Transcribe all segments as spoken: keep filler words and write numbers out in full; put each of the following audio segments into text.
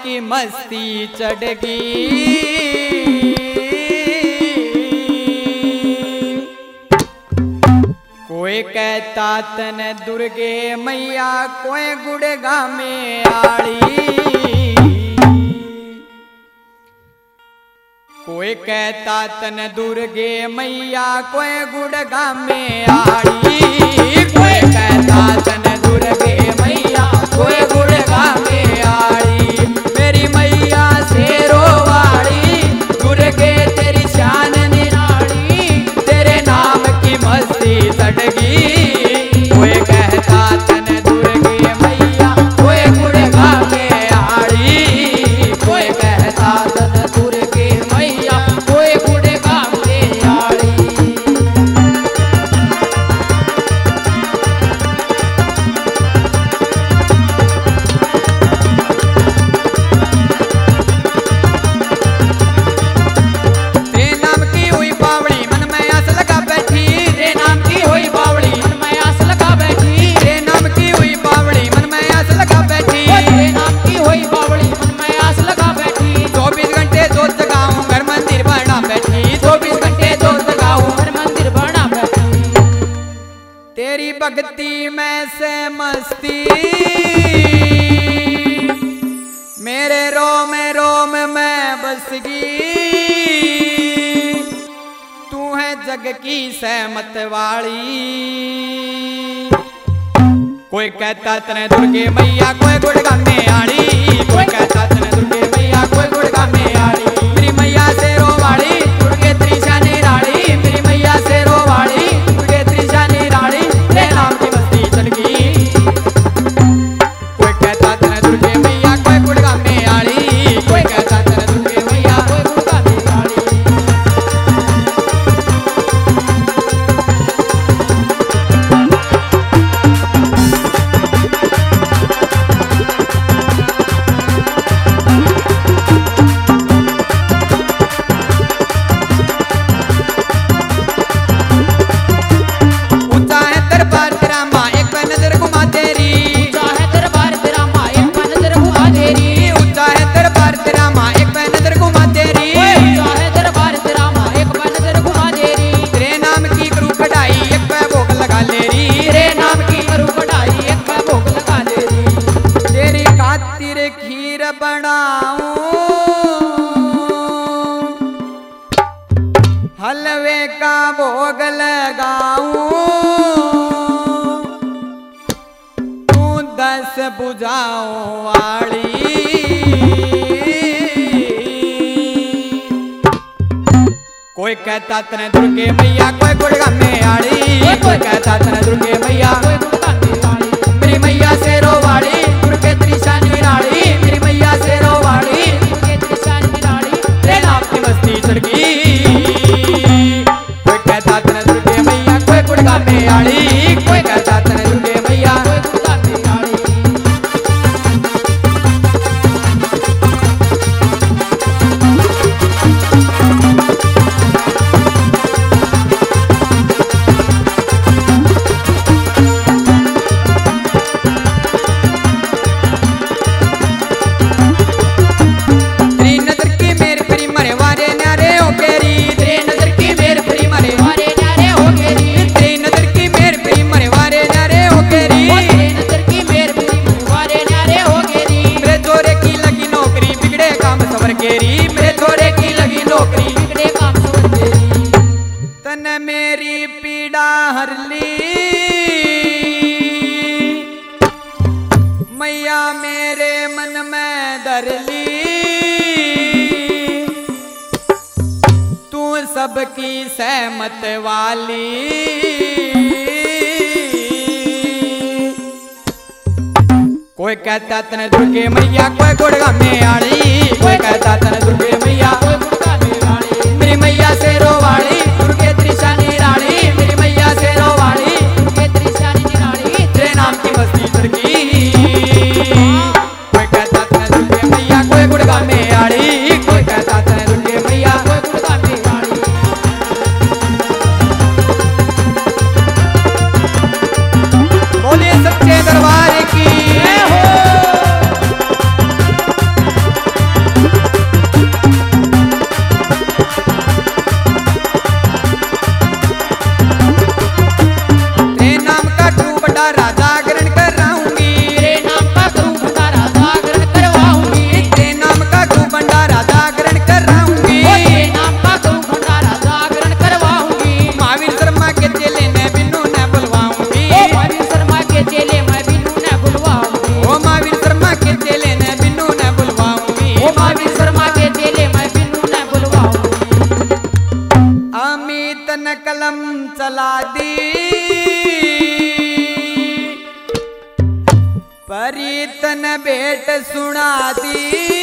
की मस्ती चढ़गी। कोई कहता तन दुर्गे मैया, कोई गुड़गा में आड़ी। कोई कहता तन दुर्गे मैया, कोई गुड़गा में आड़ी। कोई कहता तन दुर्गे मैया, कोई गुड़गा में आड़ी। मेरी मैया शेरो वाली, दुर्गे तेरी शान निराली, तेरे नाम की मस्ती चढ़गी। कोई कहता तन दुर्गे मैया, कोई गुड़गा में आड़ी। कोई कहता तन दुर्गे मैया, कोई गुड़गा में आड़ी। तेरे नाम की हुई बावड़ी, मन में आस लगा बैठी। तेरे नाम की हुई बावड़ी, मन में आस लगा बैठी। तेरे नाम की हुई बावड़ी, मन में आस लगा बैठी। तेरे नाम की हुई बावड़ी, मन में आस लगा बैठी। चौबीस घंटे जोत जगाऊं, घर मंदिर बना बैठी। चौबीस घंटे जोत जगाऊं, घर मंदिर बना बैठी। तेरी भक्ति में से मस्ती, मेरे रोम रोम में बसगी। तू है जग की सहमत वाली। कोई कहता तने दुर्गे मैया, कोई गुड़गा में आड़ी। कोई कहता तने दुर्गे मैया, कोई गुड़गा में आड़ी। मेरी मैया शेरो वाली, दुर्गे त्रिशा निराली। मेरी मैया शेरो वाली, दुर्गे त्रिशा निराली, तेरे नाम की मस्ती चढ़गी। कोई कहता तने दुर्गे मैया, कोई गुड़गा में आड़ी। कोई कहता तने दुर्गे मैया, कोई गुड़गा में आड़ी। ऊंचा है दरबार तेरा माँ, एक पे नजर घुमा तेरी। ऊंचा है दरबार तेरा माँ, एक पे नजर घुमा तेरी। ऊंचा है दरबार तेरा माँ, एक पे नजर घुमा तेरी। ऊंचा है दरबार तेरा माँ, एक पे नजर घुमा तेरी। तेरे नाम की करूँ कढ़ाई, एक पे भोग लगा लेरी। तेरे नाम की करूँ कढ़ाई, एक पे भोग लगा तेरी। तेरी खातिर खीर बनाऊं, हलवे का भोग लगाऊं। तू दस बुझाओ वाली। कोई कहता तने दुर्गे मैया, कोई गुड़गा में आड़ी। कोई कहता तने दुर्गे मैया, कोई गुड़गा में आड़ी। मेरी मैया शेरो वाली, दुर्गे त्रिशा निराली। मेरी मैया शेरो वाली, दुर्गे त्रिशा निराली, तेरे नाम की मस्ती चढ़गी। कोई कहता तने दुर्गे मैया, कोई गुड़गा में आड़ी। कोई कहता तने दुर्गे मैया, कोई गुड़गा में आड़ी। तेरी नजर की मेर फिरी मरे वारे न्यारे हो गेरी। तेरे नजर की मेर फिरी मरे वारे न्यारे हो गेरी। तेरी नजर की मेर फिरी मरे वारे न्यारे हो गेरी। तेरे नजर की मेर फिरी मरे वारे न्यारे हो गेरी। मेरे छोरे की लगी नौकरी, बिगड़े काम सवर गेरी। मेरे छोरे की लगी नौकरी, बिगड़े काम सवर गेरी। तने मेरी पीड़ा हर ली। मैया मेरे मन में धर ली। तू सबकी सहमत वाली। कोई कहता तने दुर्गे मैया, कोई गुड़गा में आड़ी। कोई कहता तने दुर्गे मैया, कोई गुड़गा में आड़ी। मेरी मैया शेरो वाली, दुर्गे त्रिशा निराली। मेरी मैया शेरो वाली, दुर्गे त्रिशा निराली, तेरे नाम की मस्ती चढ़गी। कोई कहता तने दुर्गे मैया, कोई गुड़गा में आड़ी। कोई कहता तने दुर्गे मैया, कोई गुड़गा में आड़ी। बोलिए सच्चे दरबार की। जय हो। कलम चला दी परीतन भेंट सुना दी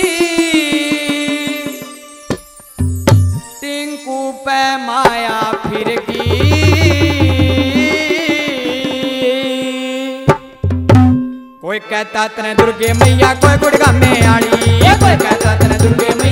टिंकू पे माया फिर गई कोई कहता तने दुर्गे मैया कोई गुड़गामे आड़ी कोई कहता तने दुर्गे